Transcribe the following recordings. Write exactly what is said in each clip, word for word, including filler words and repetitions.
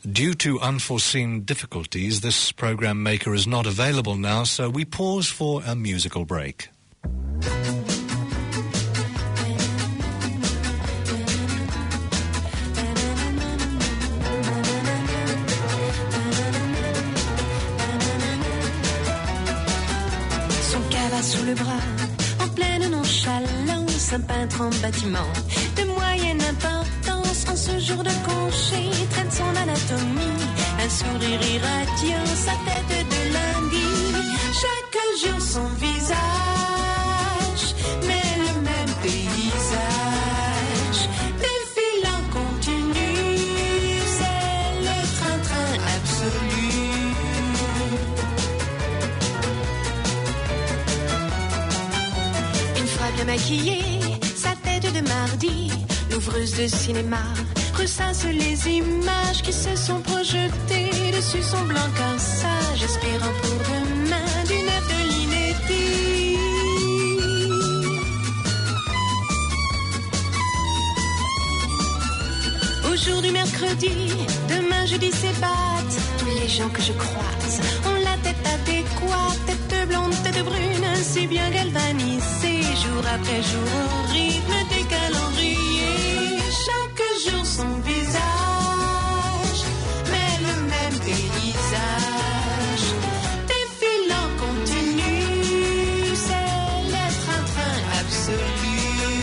Due to unforeseen difficulties, this program maker is not available now, so we pause for a musical break. Son cabas sous le bras, en pleine nonchalance, un peintre en bâtiment de moyenne importance, en ce jour de congé, traîne son anatomie, un sourire irradiant, sa tête de lundi, chaque jour son visage, mais le même paysage, défilant continu, c'est le train-train absolu. Une fois bien maquillée, sa tête de mardi, l'ouvreuse de cinéma ressasse les images qui se sont projetées dessus son blanc corsage, espérant pour demain du neuf de l'inédit. Aujourd'hui mercredi, demain jeudi s'ébattent tous les gens que je croise ont la tête adéquate, tête blonde, tête brune, ainsi bien galvanisée, jour après jour au rythme des calendriers. Chaque jour son visage, mais le même paysage, défilant continu, c'est le train-train absolu.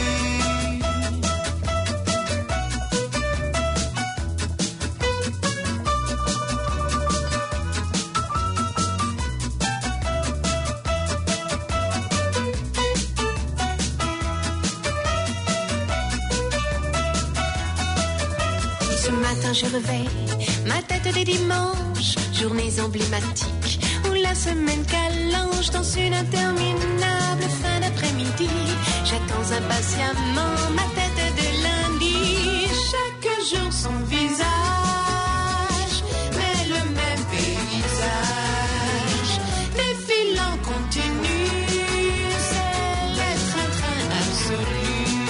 Ce matin je réveille ma tête des dimanches, journées emblématiques où la semaine qu'allonge dans une interminable fin d'après-midi. J'attends impatiemment ma tête de lundi. Chaque jour son visage, mais le même paysage, défilant continu, c'est le train-train absolu.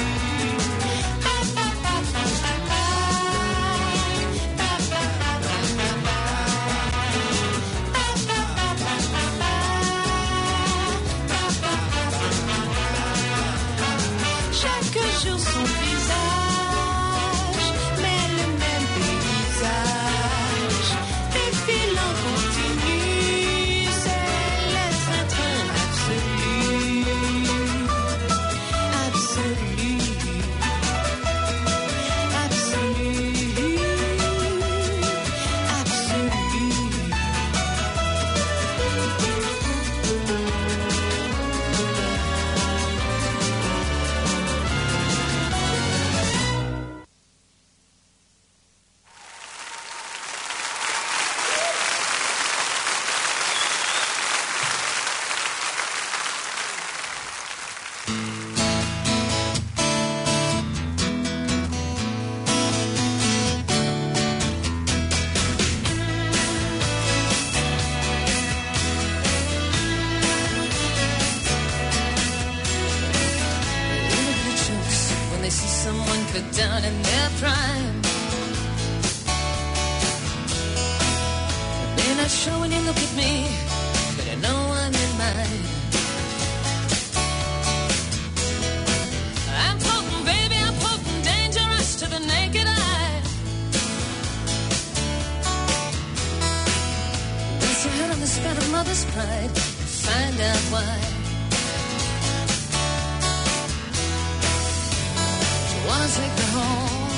Down in their prime, they're not sure when you look at me, but I know I'm in mine. I'm potent, baby, I'm potent, dangerous to the naked eye. Rest your head on the spread of mother's pride, find out why. Wanna take me home?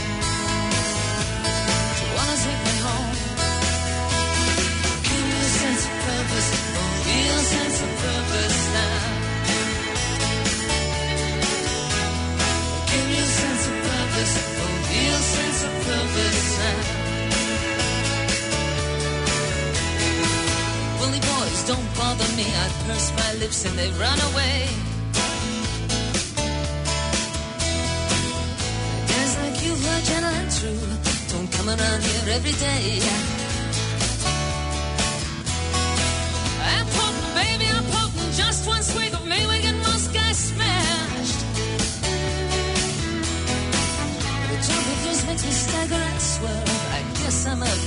Do you wanna take me home? Give me a sense of purpose, a real sense of purpose now. Give me a sense of purpose, a real sense of purpose now. Bully boys don't bother me, I purse my lips and they run away. Gentle and true, don't come around here every day. I'm potent, baby, I'm potent. Just one swig of me, we get most guys smashed. The top of yours makes me stagger and swerve. I guess I'm a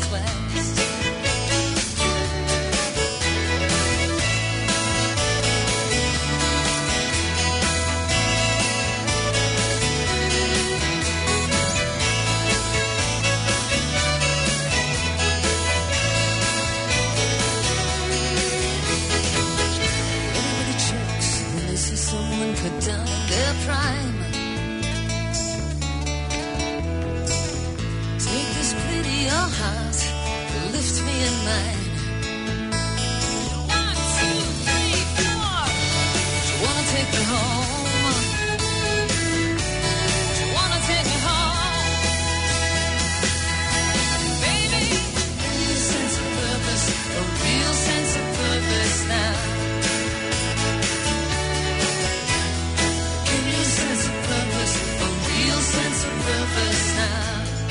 had done their prime. Take this pretty your heart, lift me in mine. One, two, three, four. Do you wanna take me home? Do you wanna take me home? Baby, give me a sense of purpose, a real sense of purpose now. Give me a sense of purpose, a real sense of purpose now.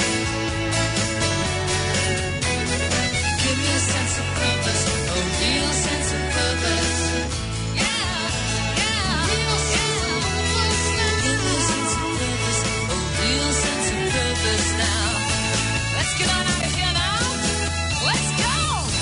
Give me a sense of purpose, a real sense of purpose. Yeah, yeah, real sense of purpose now. Give me a sense of purpose, a real sense of purpose now. Let's get on out of here now. Let's go.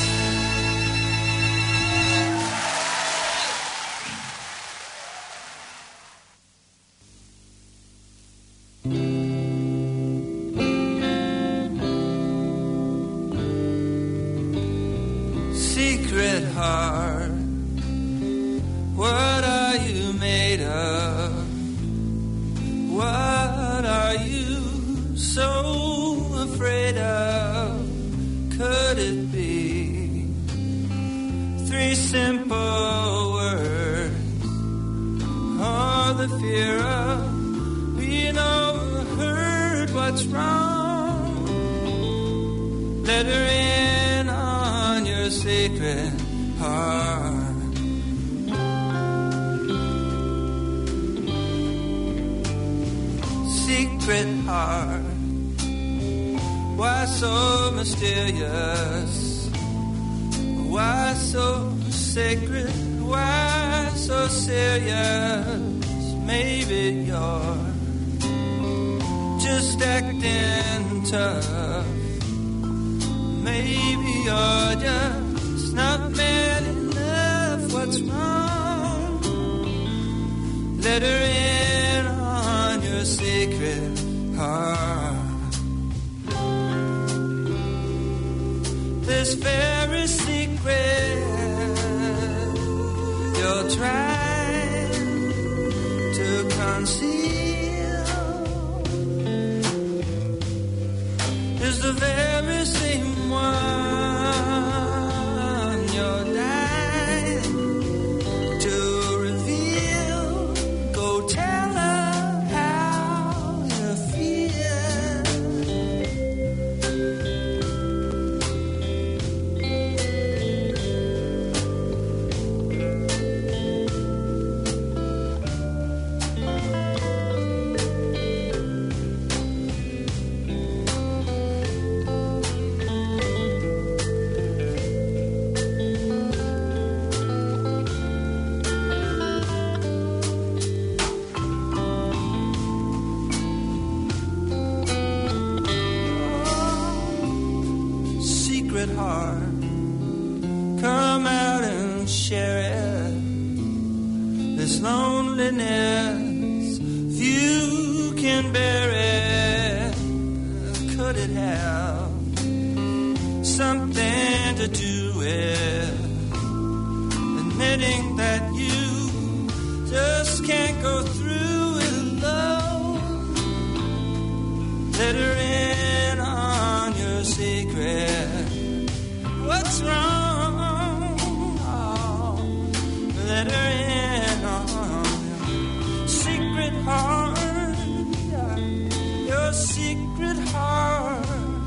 Secret heart, what are you made of? What are you so afraid of? Could it be three simple words, or the fear of being overheard? What's wrong? Let her in on your secret heart. Secret heart, why so mysterious? Why so sacred? Why so serious? Maybe you're just acting tough. Maybe you're just not man enough. What's wrong? Let her in on your secret heart. This very secret you're trying to conceal is the very same one you're dying to reveal. Go tell her how you feel. Secret heart, come out and share it. This loneliness, few can bear it. Could it have something to do with admitting that you just can't go through it alone? Let her in on your secret. What's wrong? Oh, let her in on your secret heart, your secret heart.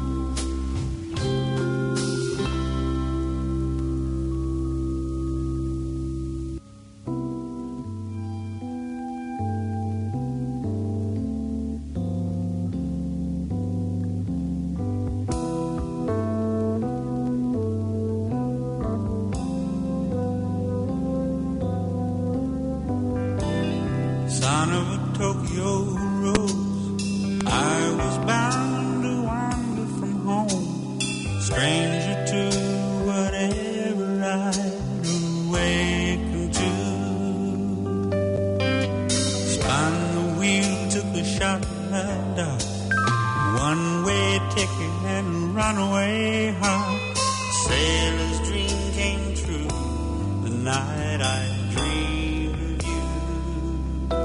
Son of a Tokyo rose, I was bound to wander from home, stranger to whatever I'd awakened to. Spun the wheel, took a shot at dark, one-way ticket and runaway heart. Sailor's dream came true the night I dreamed of you.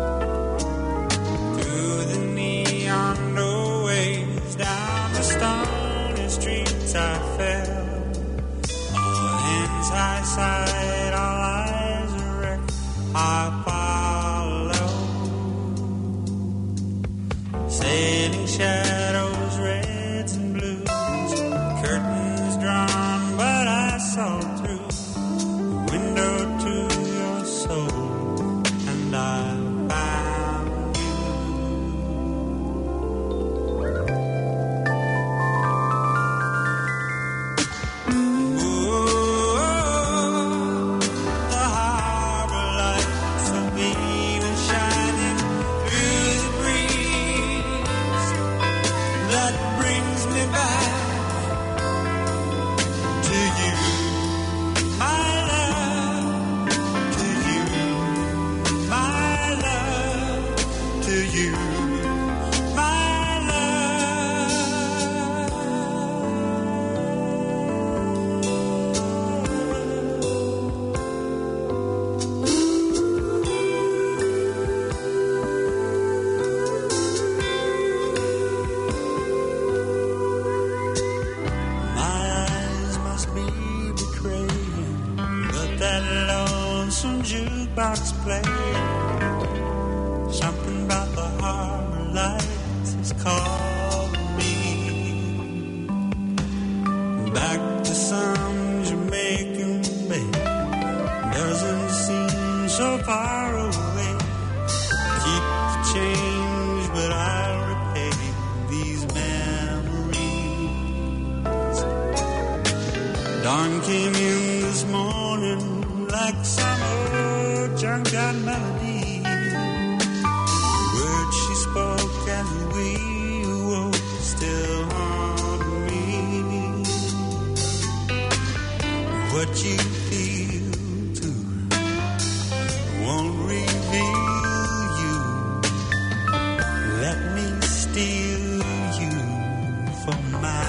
lonesome jukebox playing. Something about the harbor lights is calling me back to some Jamaican bay. Doesn't seem so far away. Keep the change, but I'll repay these memories. Dawn came in this morning like summer junkyard melody. Words she spoke and we awoke still haunt me. What you feel too won't reveal you. Let me steal you for my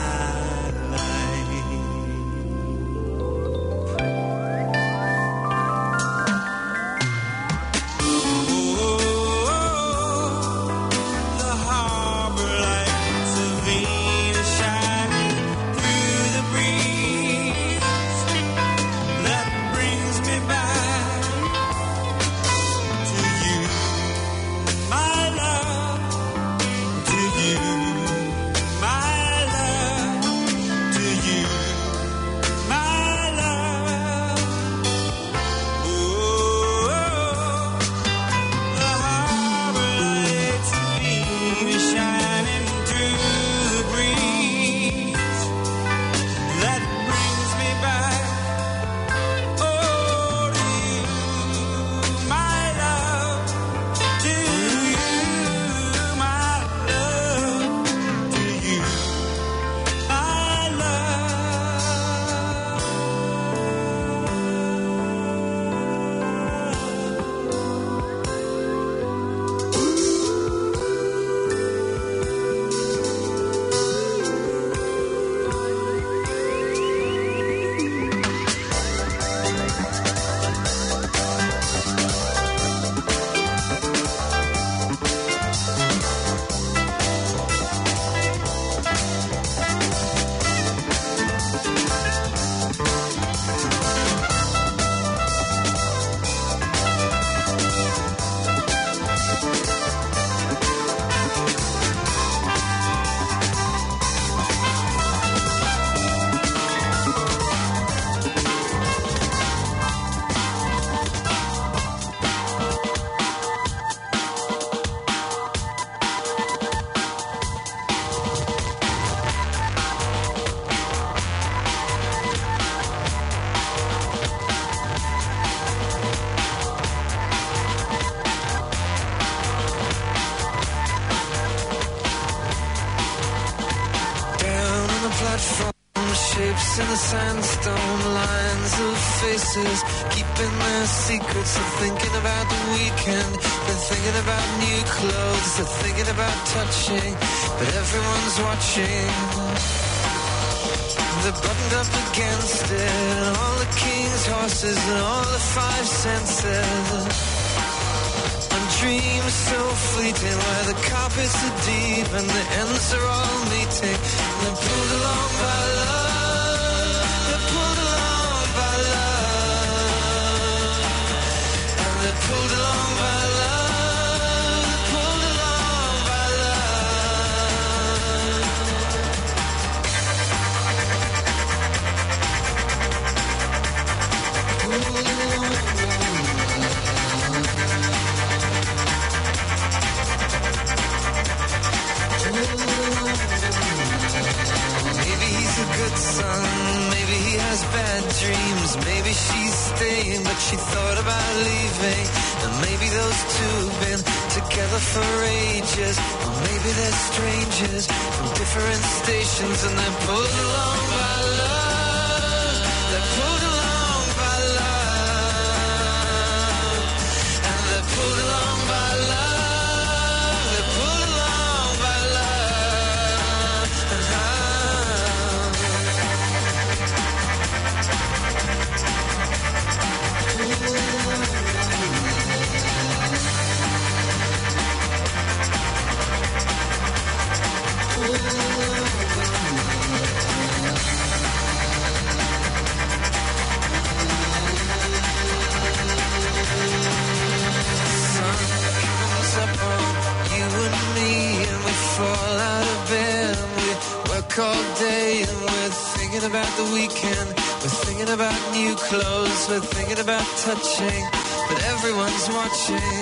shapes in the sandstone, lines of faces, keeping their secrets. They're thinking about the weekend, they're thinking about new clothes, they're thinking about touching, but everyone's watching. They're buttoned up against it, all the king's horses and all the five senses. On dreams so fleeting, where the carpets are deep and the ends are all meeting. And they're pulled along by love, they're pulled along by love. And they're pulled along by love, they're pulled along by Maybe he's a good son, maybe he has bad dreams, maybe she's staying but she thought about leaving. And maybe those two have been together for ages, or maybe they're strangers from different stations. And they're pulled along by love, they're pulled along by love. And they're pulled along by love, they're pulled along by love. And thinking about the weekend. We're thinking about new clothes. We're thinking about touching, but everyone's watching.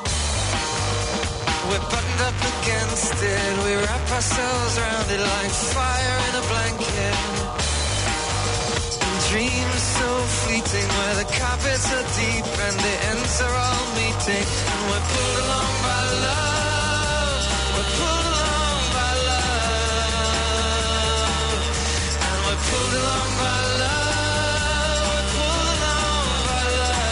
We're buttoned up against it. We wrap ourselves around it like fire in a blanket. And dreams so fleeting where the carpets are deep and the ends are all meeting. And we're pulled along by love. We're pulled along by love. And we're pulled along by love. We're pulled along by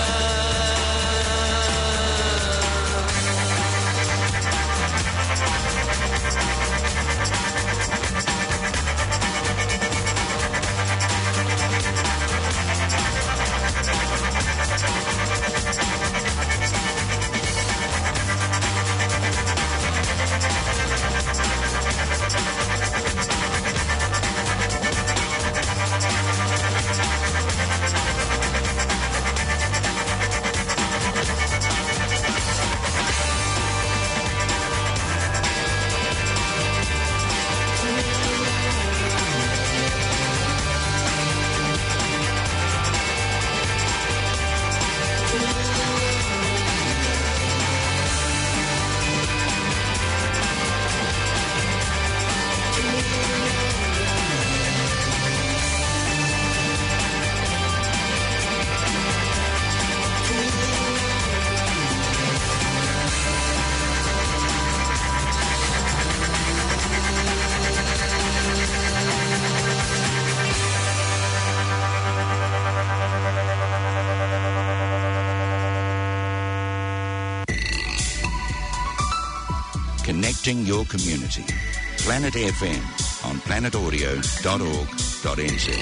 Connecting your community. Planet F M on planet audio dot org dot n z.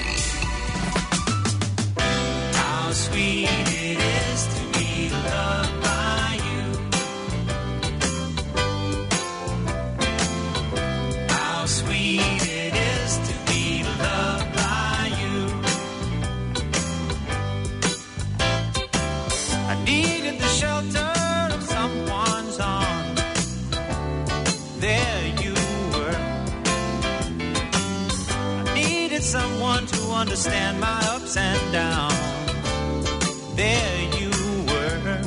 How sweet it is to be loved by you. How sweet it is to be loved by you. I needed the shelter of someone's arms. There you were. I needed someone to understand my ups and downs. There you were.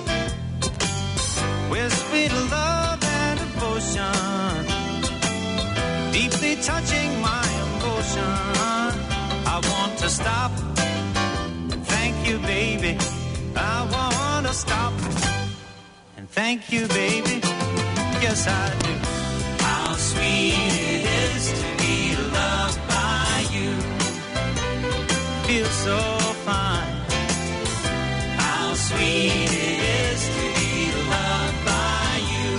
With sweet love and devotion, deeply touching my emotion. I want to stop and thank you, baby. I want to stop and thank you, baby. Yes, I do. How sweet it is to be loved by you. Feels so fine. How sweet it is to be loved by you.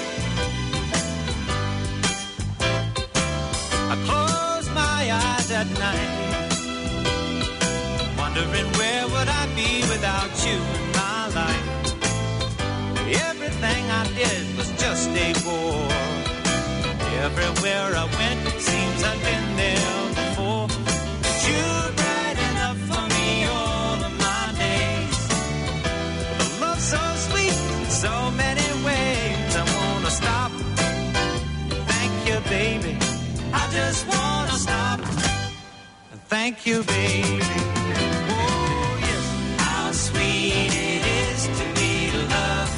I close my eyes at night, wondering where would I be without you in my life. Everything I did was just a bore. Everywhere I went, it seems I've been there before. But you're bright enough for me all of my days. With a love so sweet in so many ways. I wanna stop and thank you, baby. I just wanna stop and thank you, baby. Oh, yes. How sweet it is to be loved.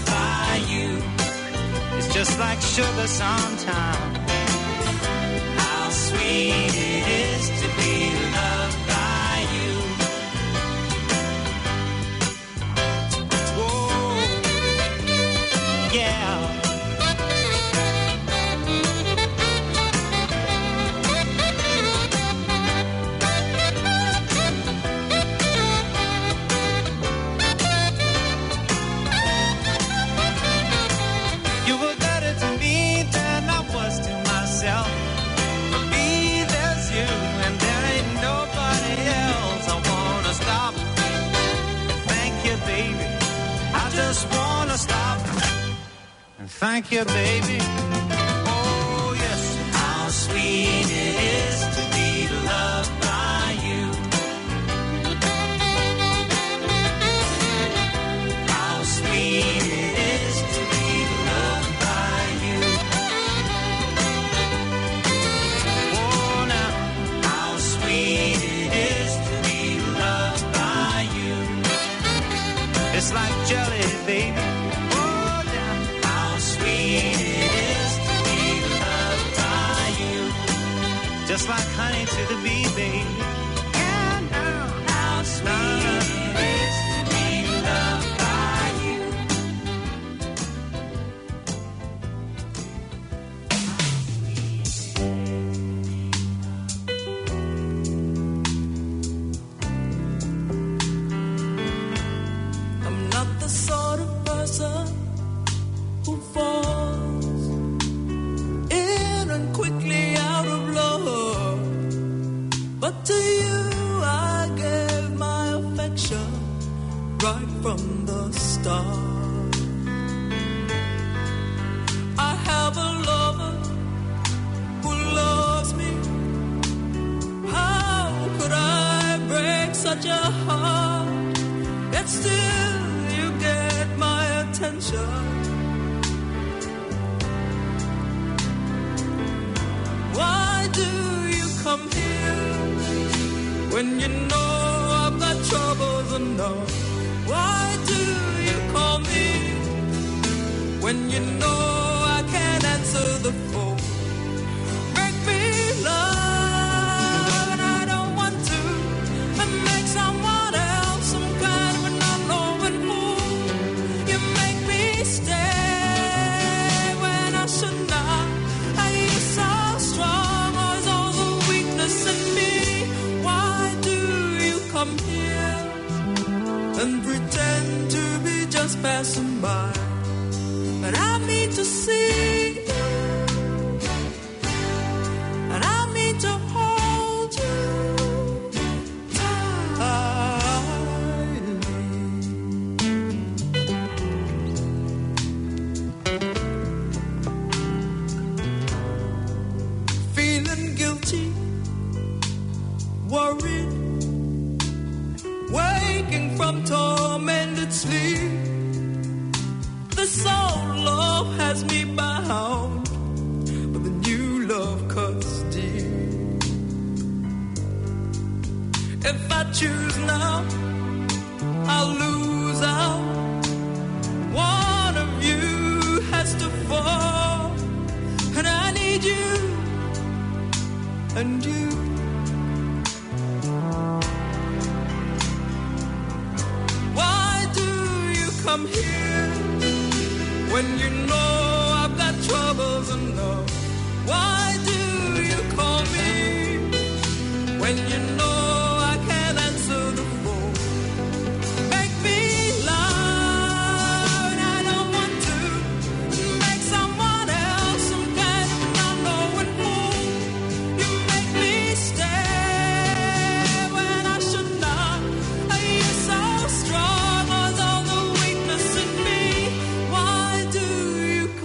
It's just like sugar sometimes. How sweet it is to be loved by you. Whoa, yeah. Just wanna stop and thank you, baby. Oh, yes. How sweet it is to be loved by you. How sweet it is to be loved by you. Oh, now, how sweet It's like jelly, baby. Oh, yeah. How sweet it is to be loved by you. Just like honey to the bee, baby. Yeah, now. How sweet it is to be loved by you. I'm not the sort of person who falls in and quickly out of love. But to you I gave my affection right from the start. I have a lover who loves me. How could I break such a heart? Yet still you get my attention. Why do you come here when you know I've got troubles enough? Why do you call me when you know I can't answer the phone? Break me, love, and I don't want to, and make someone else some kind of an unknown fool. You make me stay when I should not. Are you so strong, or is all the weakness in me? Why do you come here and pretend to be just passing by? But I mean to see you, and I mean to hold you tightly. Feeling guilty, worried, waking from tormented sleep. This old love has me bound, but the new love cuts deep. If I choose now, I'll lose out. One of you has to fall, and I need you, and you. Why do you come here when you know I've got troubles enough? Why do you call me when you know I can't answer the phone? Make me loud, I don't want to, make someone else some kind of not knowing fool. You make me stay when I should not. Are you so strong, or is all the weakness in me? Why do you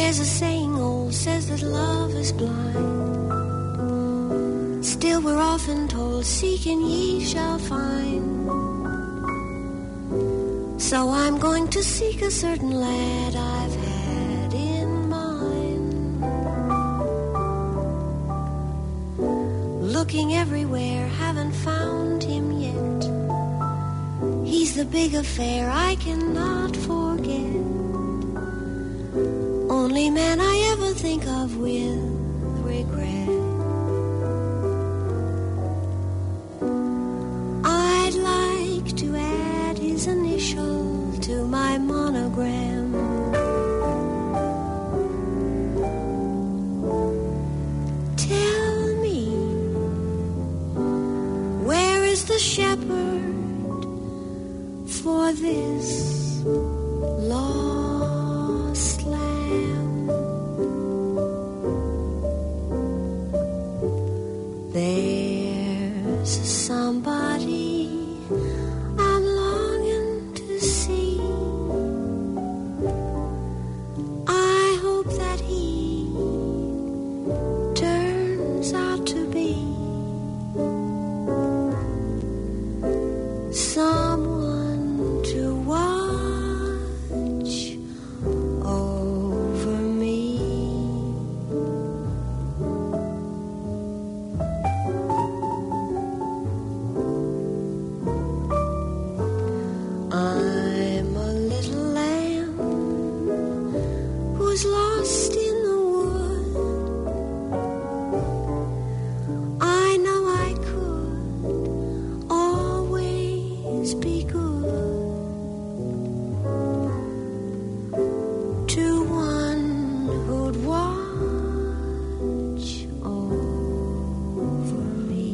There's a saying old says that love is blind. Still we're often told, seek and ye shall find. So I'm going to seek a certain lad I've had in mind. Looking everywhere, haven't found him yet. He's the big affair I cannot forget. Only man I ever think of with regret. I'd like to add his initial to my monogram. Tell me, where is the shepherd for this lost lamb? There's somebody I'm longing to see. I hope that he turns out to be someone to watch over me. I'm a little lamb who's lost in the wood. I know I could always be good to one who'd watch over me.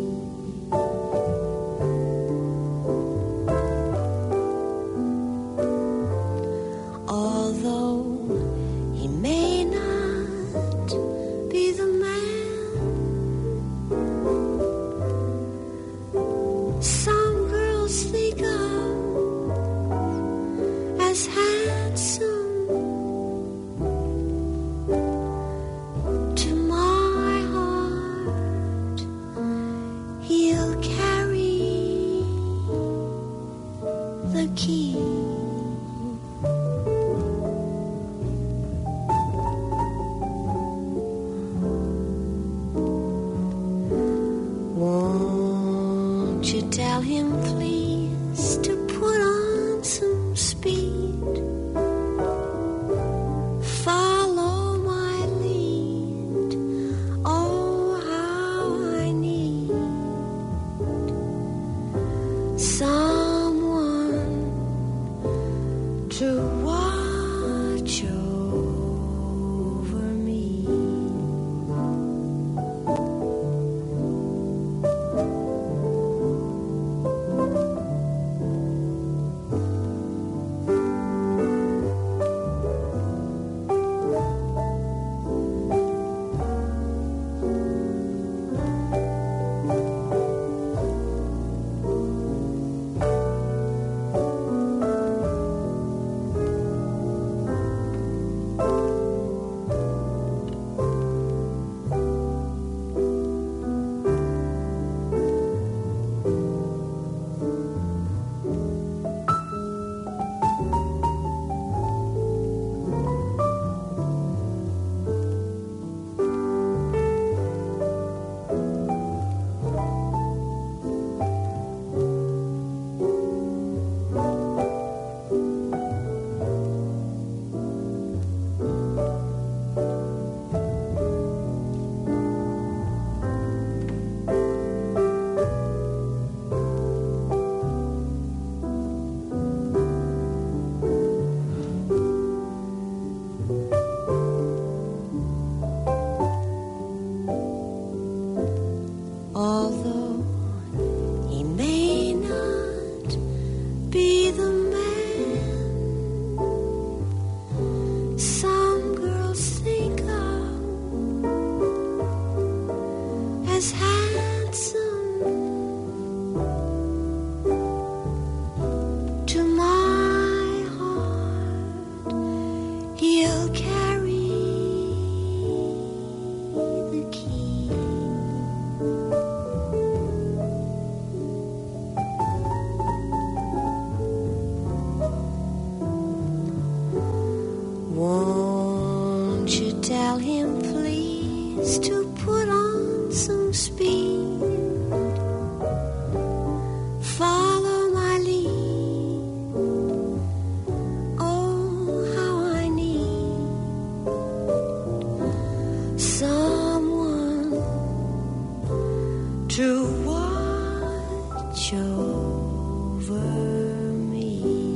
Although he may not be the man some girls think of as handsome, to my heart he'll carry the key. Won't you tell him, please, to put on some speed? Follow my lead. Oh, how I need someone to watch over me. Although he may not be the man some girls think of as handsome, to my heart he'll carry is to put on some speed. Follow my lead. Oh, how I need someone to watch over me.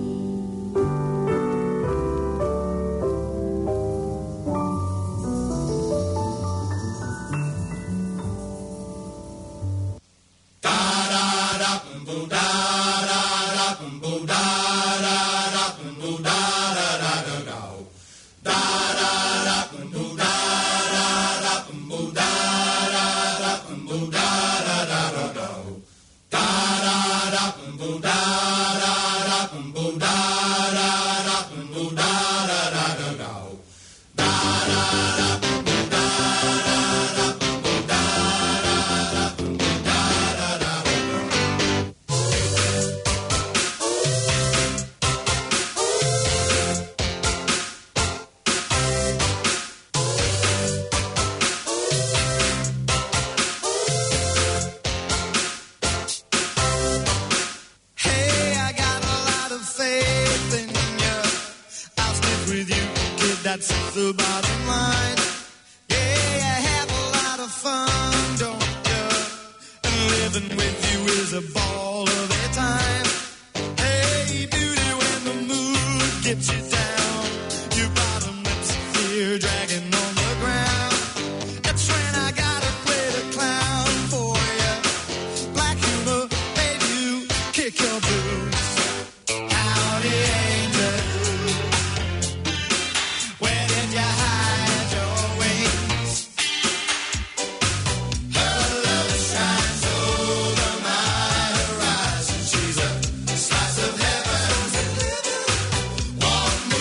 Hey, I got a lot of faith in you. I'll stick with you, kid, that's the bottom line. Yeah, I have a lot of fun, don't you? And living with you is a ball of a time. Hey, beauty, when the mood gets you down, your bottom lips here dragging on the ground. That's when I gotta play the clown for you. Black humor made you kick your boots. Howdy, angel. Where did you hide your wings? Her love shines over my horizon. She's a slice of heaven. Walk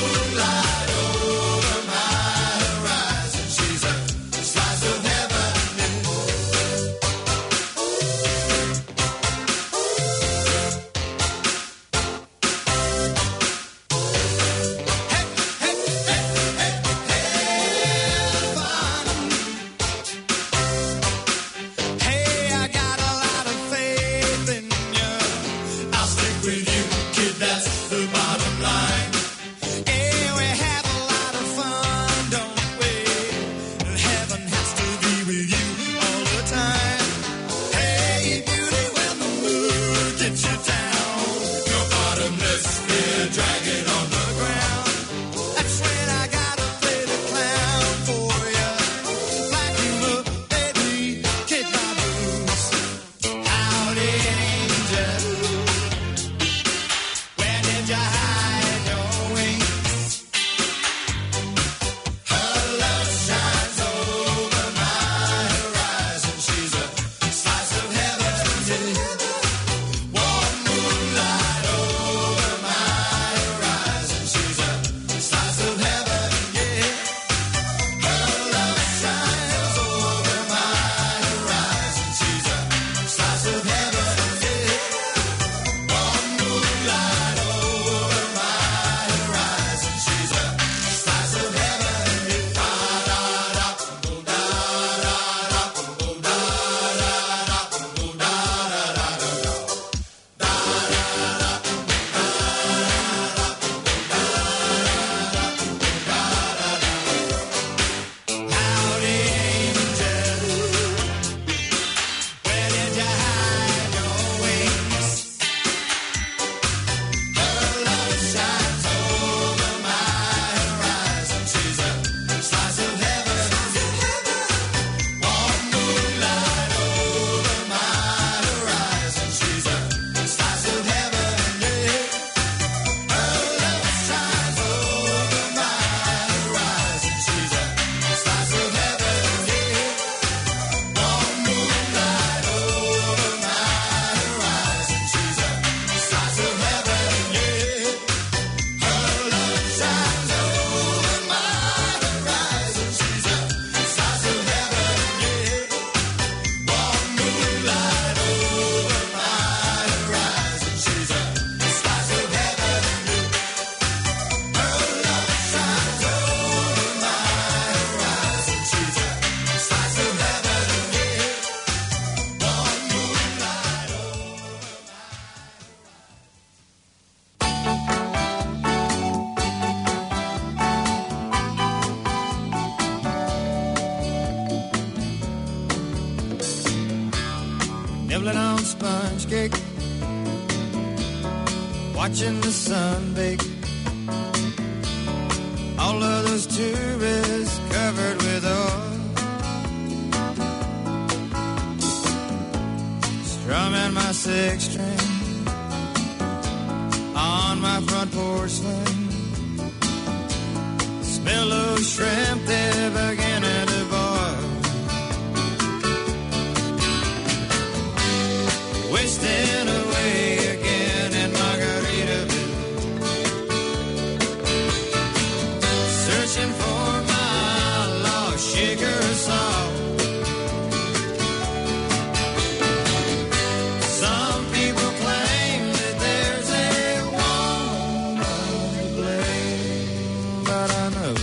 nibbling on sponge cake, watching the sun bake. All of those tourists covered with oil, strumming my six string on my front porch swing. Smell those shrimp, they're beginning to boil. Wasting away again in Margaritaville, searching for my lost sugar salt. Some people claim that there's a woman to blame, but I know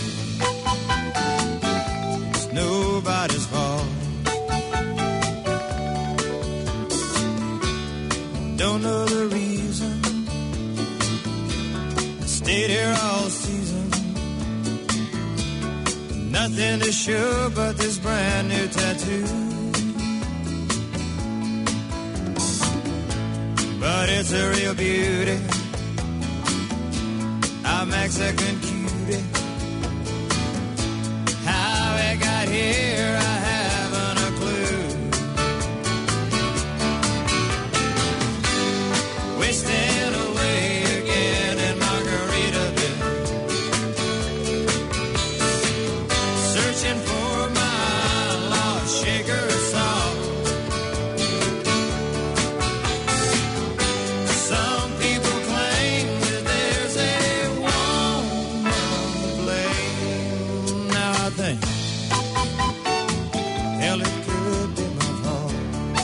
it's nobody's fault. Don't know the reason, stayed here all season. Nothing to show but this brand new tattoo. But it's a real beauty, a Mexican cutie. How it got here, I haven't a clue. Wasting away again in Margaritaville, searching for my lost sugar salt. Some people claim that there's a woman to blame. Now I think, hell, it could be my fault.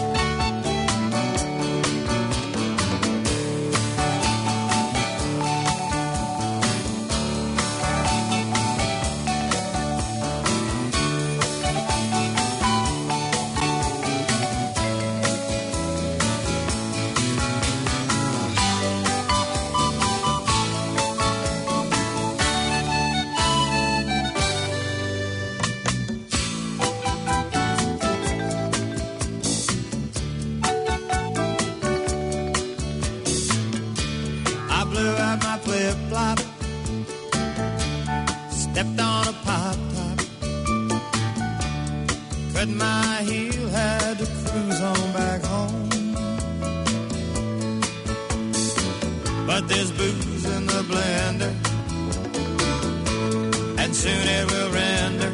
I blew out my flip-flop, stepped on a pop-top, cut my heel, had to cruise on back home. But there's booze in the blender, and soon it will render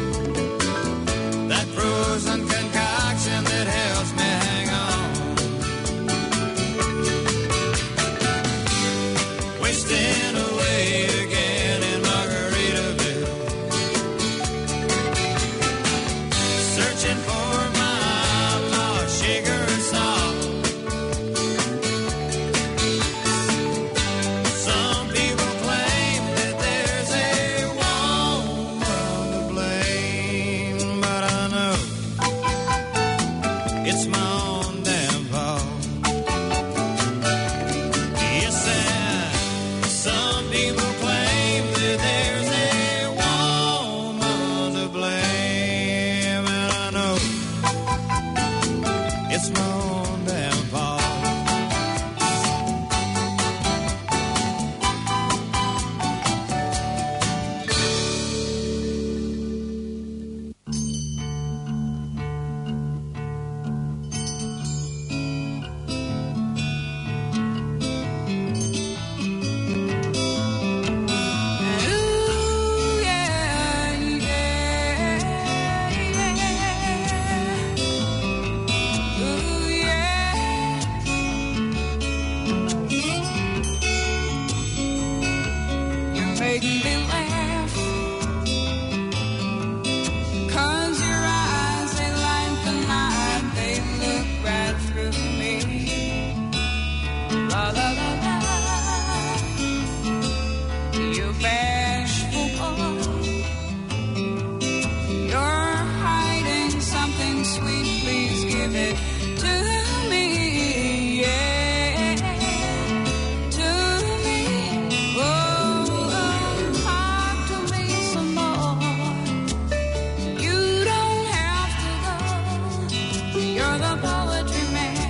that frozen concoction that helps me hang on. Wasting away again in Margaritaville, searching for my lost sugar salt. Some people claim that there's a woman to blame, but I know it's my own damn fault. Yes, and some people claim that there's a woman to blame, and I know it's my own damn fault. Ooh, yeah, yeah, yeah. Ooh, yeah. You make me laugh, 'cause your eyes, they light the night, they look right through me. La la la la. You bashful boy, you're hiding something sweet, please give it to me, yeah, to me. Oh, oh, talk to me some more. You don't have to go, you're the poetry man.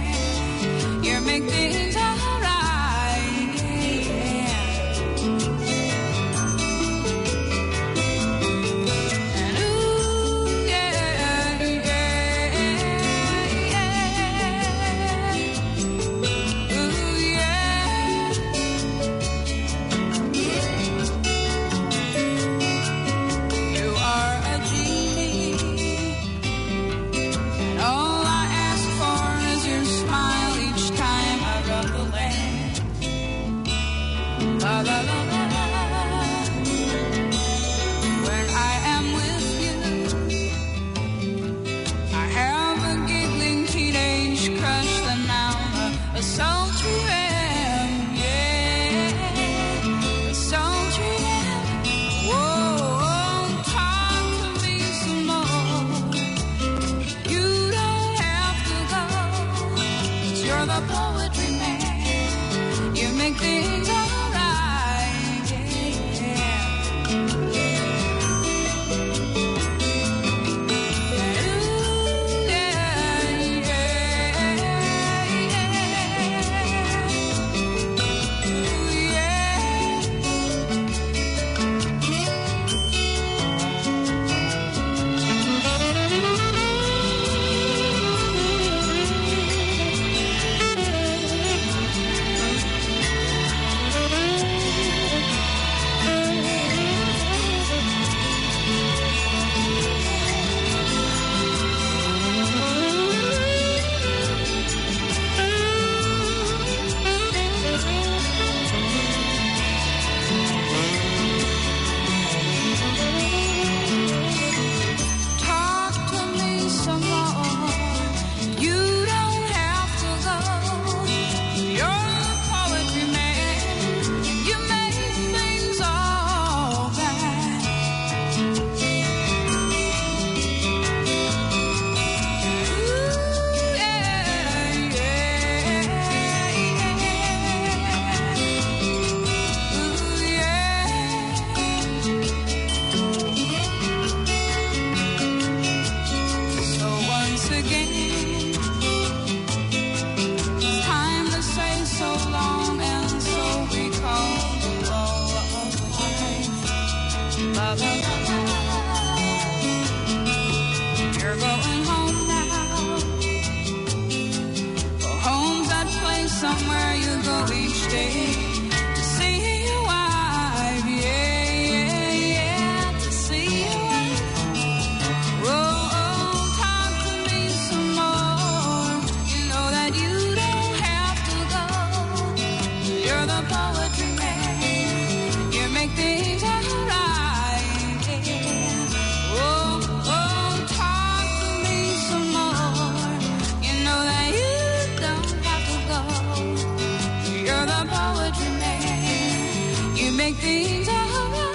to see your wife, yeah, yeah, yeah, to see your wife. Oh, oh, talk to me some more. You know that you don't have to go. You're the poetry man. You make things alright. Oh, oh, talk to me some more. You know that you don't have to go. You're the poetry man. You make things alright.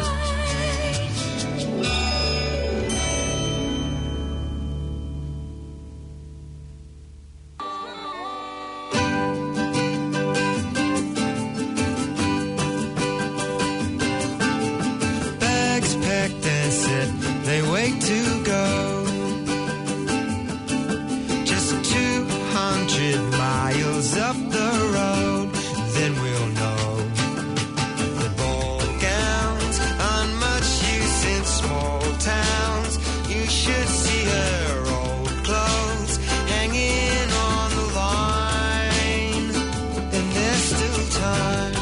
Bags packed and set, they wait to go. Just two hundred miles up the road, then we'll know. The ball gowns aren't much use in small towns. You should see her old clothes hanging on the line, and there's still time.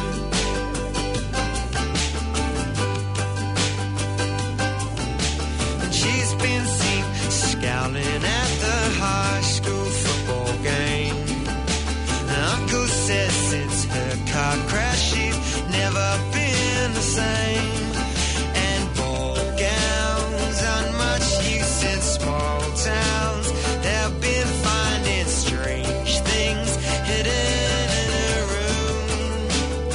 And she's been seen scowling at the high school football game. And Uncle says since her car crash she's never been the same. And ball gowns aren't much use in small towns. They've been finding strange things hidden in her room.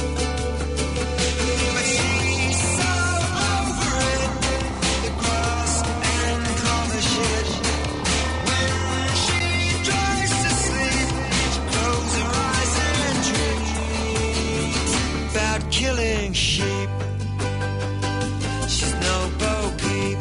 But she's so over it, the grass and color shit. When she tries to sleep, she closes her eyes and dreams about killing sheep. She's no Bo Peep.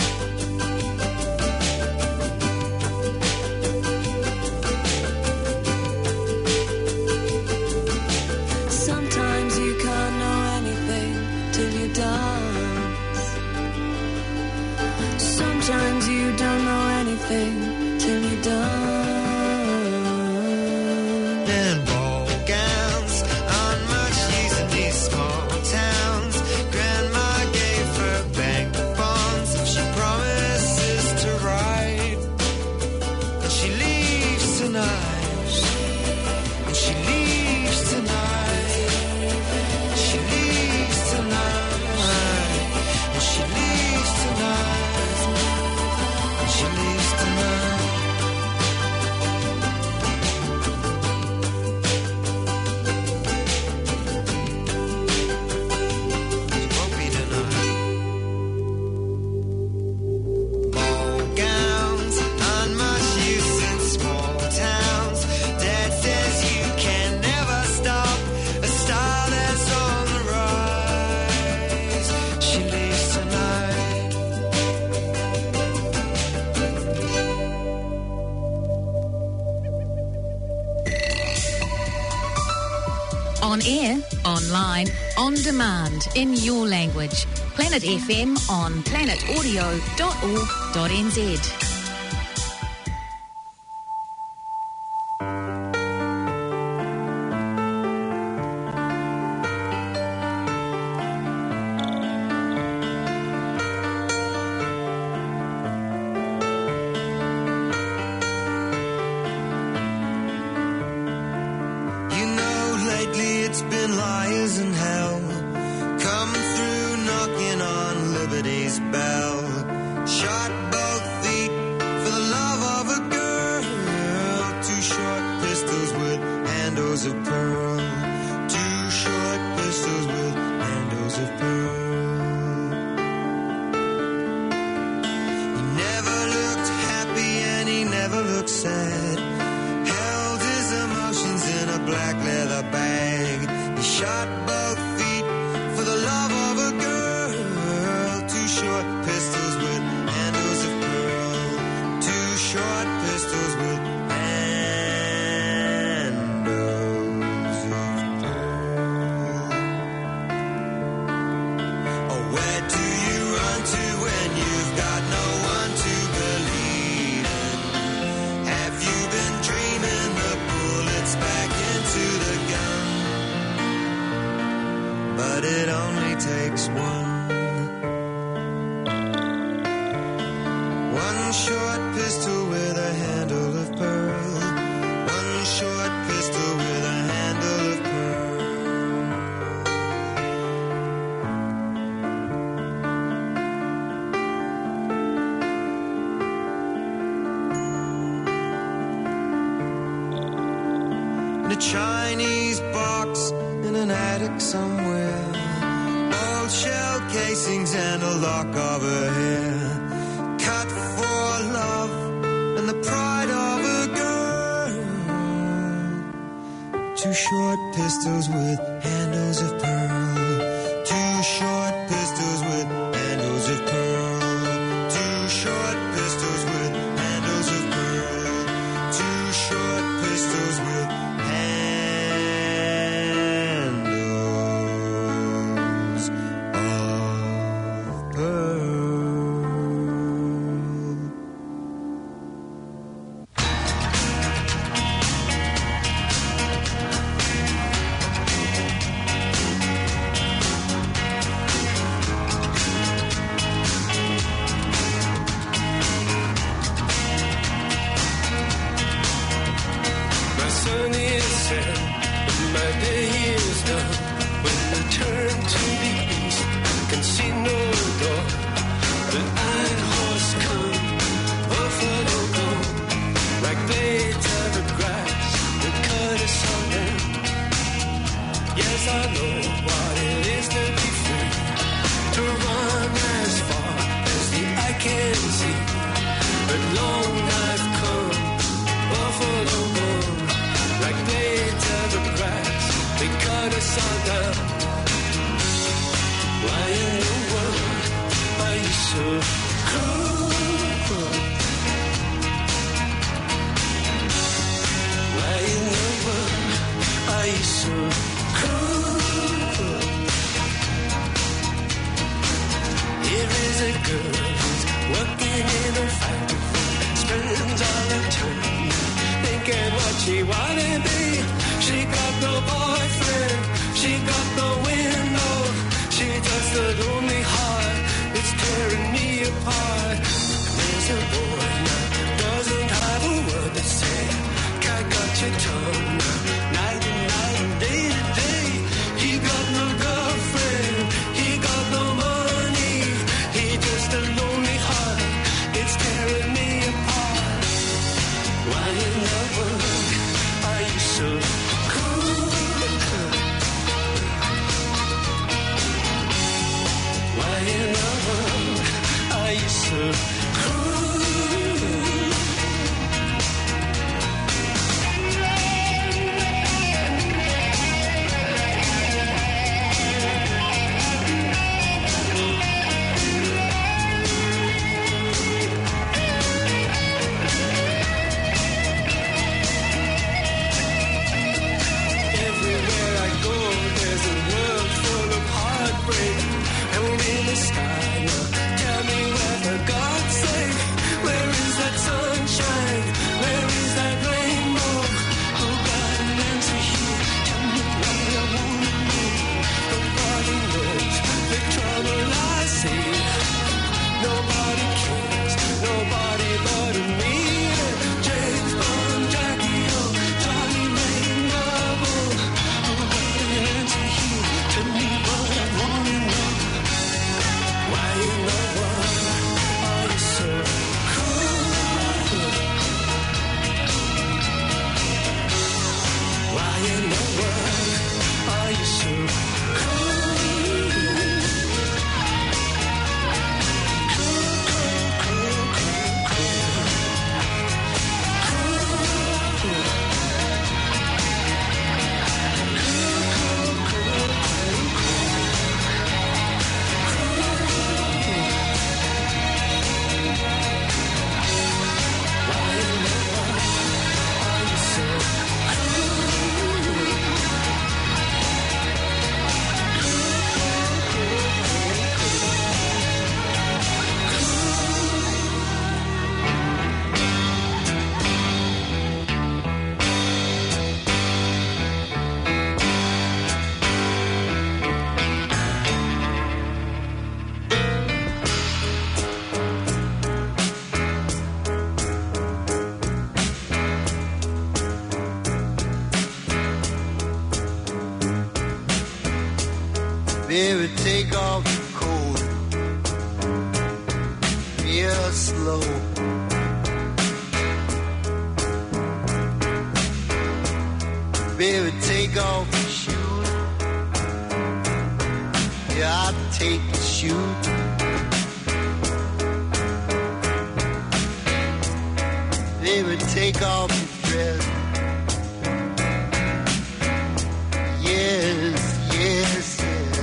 Sometimes you can't know anything till you dance. Sometimes you don't know anything till you dance. And ball gowns aren't much use in these small towns. Grandma gave her bank bonds if she promises to write. And she leaves tonight. And she leaves tonight. She leaves tonight. And she leaves tonight. And she leaves tonight. Won't be tonight. Ball gowns aren't much use in small towns. Dad says you can never stop a star that's on the rise. She leaves tonight. On air, online, on demand, in your language. Planet F M on planet audio dot org dot n z. You know, lately it's been liars in hell, coming through, knocking on liberty's bell. Shot both feet One short pistol with a handle of pearl. One short pistol with a handle of pearl. In a Chinese box in an attic somewhere, old shell casings and a lock of her hair, cut for love and the pride of a girl. Two short pistols with handles of pearl. Two short pistols with handles of pearl. Two short pistols with handles of pearl. Two short pistols with handles of pearl. My sun is set, and my day is done. When I turn to the east, I can see no door. The iron horse come, buffalo go, like blades of the grass that cut us all down. Yes, I know what it is to be free, to run as far as the eye can see. But long I've come, buffalo go, like blades of the grass, they cut us all down. Why in the world are you so cruel? Why in the world are you so cruel? Here is a girl who's working in a factory, spends all her time thinking what she wanna be. She got no boyfriend, she got no window, she just a lonely heart, it's tearing me apart. There's a boy now, doesn't have a word to say, cat got your tongue now, night and night and day to day. He got no girlfriend, he got no money, he just a Baby, take off your coat real slow. Baby, take off your shoes. Yeah, I'll take your shoes. Baby, take off your dress. Yes, yes, yes.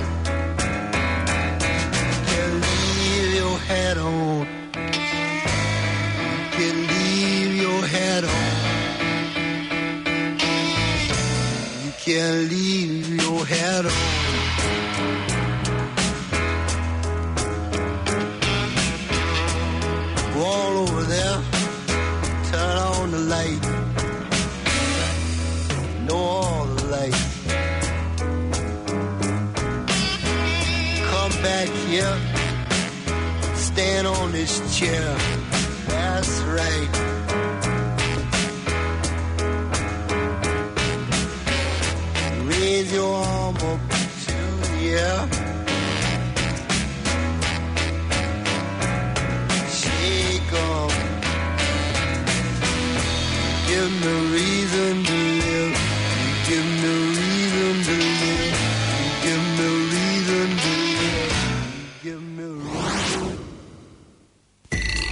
You can leave your hat on. You can leave your hat on. You can leave your hat on. Wall over there. Turn on the light. Know all the lights. Come back here. Stand on this chair. That's right. Raise your arm up to the air.